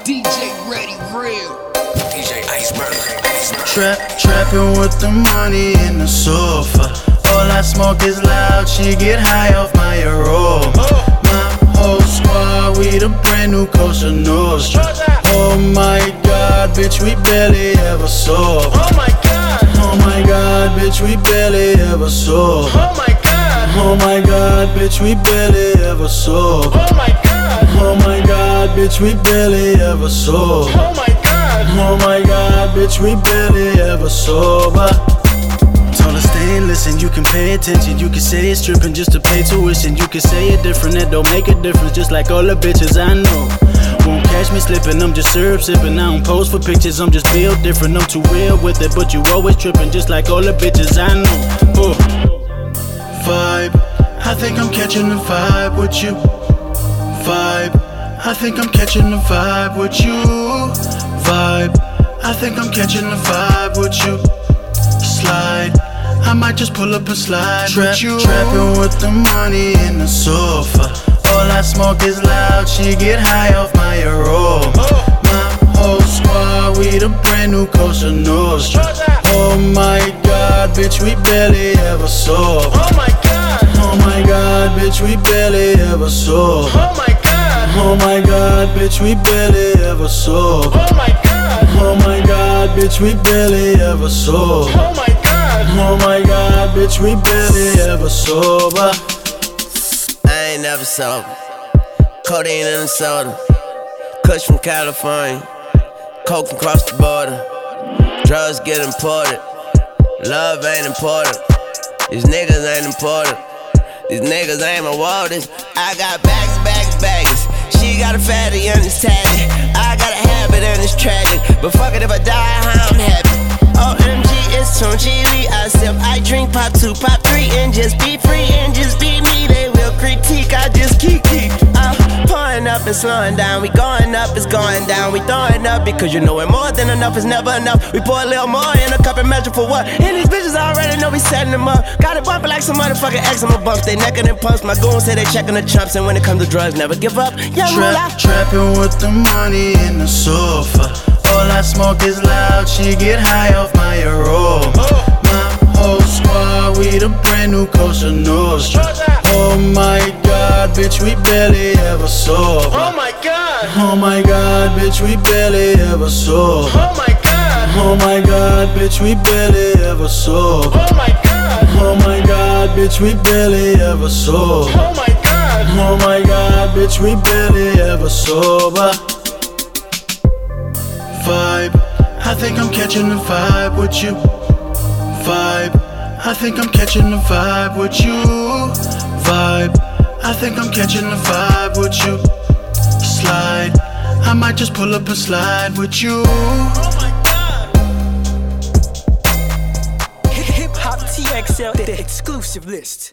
DJ Ready Real. DJ Iceberg. Trapping with the money in the sofa. All I smoke is loud, she get high off my aroma. My whole squad, we the brand new Cosa Nostra. Oh my God, bitch, we barely ever sober. Oh my God. Oh my God, bitch, we barely ever sober. Oh my God. Oh my God, bitch, we barely ever sober. Oh my God. Oh my God, bitch, we barely ever sober. Oh my God. Oh my God, bitch, we barely ever sober. Told her stay and listen, you can pay attention. You can say it's tripping just to pay tuition. You can say it different, that don't make a difference. Just like all the bitches I know. Won't catch me slipping, I'm just syrup sipping. I don't pose for pictures, I'm just built different. I'm too real with it, but you always tripping. Just like all the bitches I know. Vibe, I think I'm catching the vibe with you. Vibe, I think I'm catching the vibe with you. Vibe, I think I'm catching the vibe with you. Slide, I might just pull up and slide with you. Trapping with the money in the sofa. All I smoke is loud, she get high off my aroma. My whole squad, we the brand new Cosa Nostra. Oh my God, bitch, we barely ever sober. Oh my God. Oh my God, bitch, we barely ever sober. Oh my God. Oh my God, bitch, we barely ever sober. Oh my God. Oh my God, bitch, we barely ever sober. Oh my God. Oh my God, bitch, we barely ever sober. I ain't never sober. Codeine in the soda. Kush from California. Coke from across the border. Drugs get imported. Love ain't important. These niggas ain't important. These niggas ain't my waters. I got bags. She got a fatty and it's tatty. I got a habit and it's tragic. But fuck it if I die, I'm happy. OMG, it's Tunchi. I sip, I drink, pop 2, pop 3, and just be free and just be me. They will critique, I just keep. I'm pouring up and slowing down. We going up, it's going down. We throwing up because you know it more than enough is never enough. We pour a little more in a cup and measure for what? And these bitches already know we setting them up. Got it bumping like some motherfucking eczema bumps. They necking and pumps. My goons say they checking the chumps. And when it comes to drugs, never give up. Trapping with the money in the sofa. All I smoke is loud, she get high off my aroma. My whole squad, we the brand new Cosa Nostra. Oh my God, bitch, we barely ever sober. Oh my God. Oh my God, bitch, we barely ever sober. Oh my God. Oh my God, bitch, we barely ever sober. Oh my God. Oh my God, bitch, we barely ever sober. Oh my God. Oh my God, bitch, we barely ever sober. Vibe, I think I'm catching the vibe with you. Vibe, I think I'm catching the vibe with you. Vibe, I think I'm catching the vibe with you. Slide, I might just pull up and slide with you. Oh my God. Hip Hop TXL, the exclusive list.